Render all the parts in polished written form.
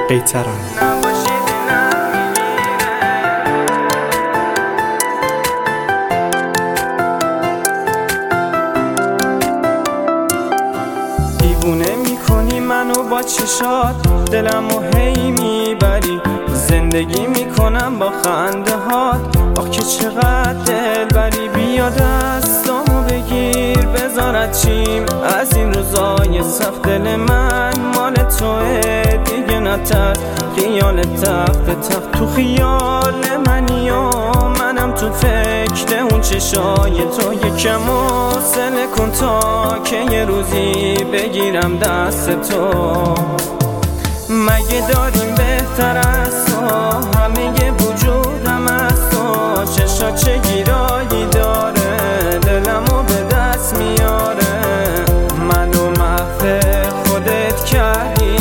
قیتران. دیوونه میکنی منو با چشات، دلمو هی میبری، زندگی میکنم با خنده هات. آخ که چقدر دلبری، بیا دستامو بگیر بذارت چیم از این روزای سخت. دل من مال توه دیگه نترس، خیال تخت تو خیال منی و منم تو فکر اون چشای تو. یکم حوصله کن تا که یه روزی بگیرم دست تو. مگه داریم بهتر از تو؟ همه وجودم از تو. چشا چه گیرایی داره، دلمو به دست میاره. منو محو خودت کردی،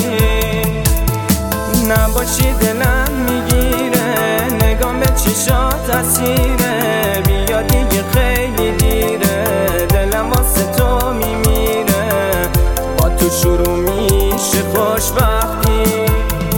نباشی دلم میگیره. نگام به چشات اسیره، بیا دیگه خیلی دیره. دلم واسه تو میمیره، با تو شروع میشه خوشبختی.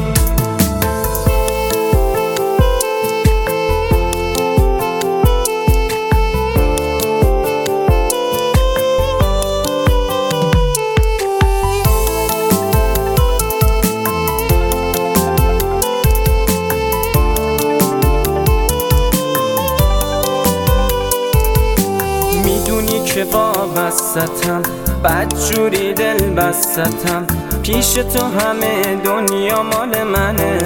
میدونی که وابستم، بدجوری دل بستم. پیش تو همه دنیا مال منه،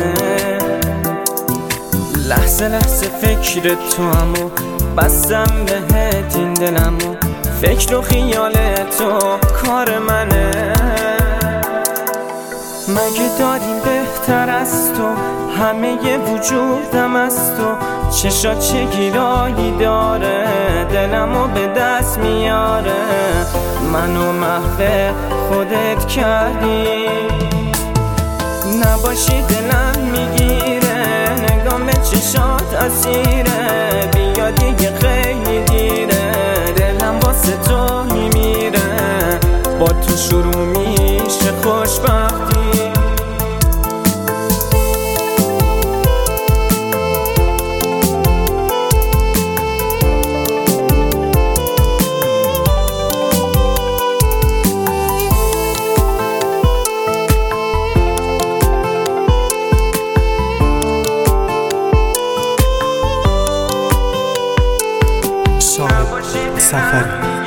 لحظه لحظه فکر تو همو بستم بهت این دلمو. فکر و خیال تو کار منه. مگه داریم بهتر از تو؟ همه وجودم از تو. چشا چه گیرایی داره، دلمو به دست میاره. منو محو خودت کردی، نباشی دلم میگیره. نگام به چشات اسیره، بیا دیگه خیلی دیره. دلم واسه تو میمیره، با تو شروع میشه خوشبختی. صاحب سفری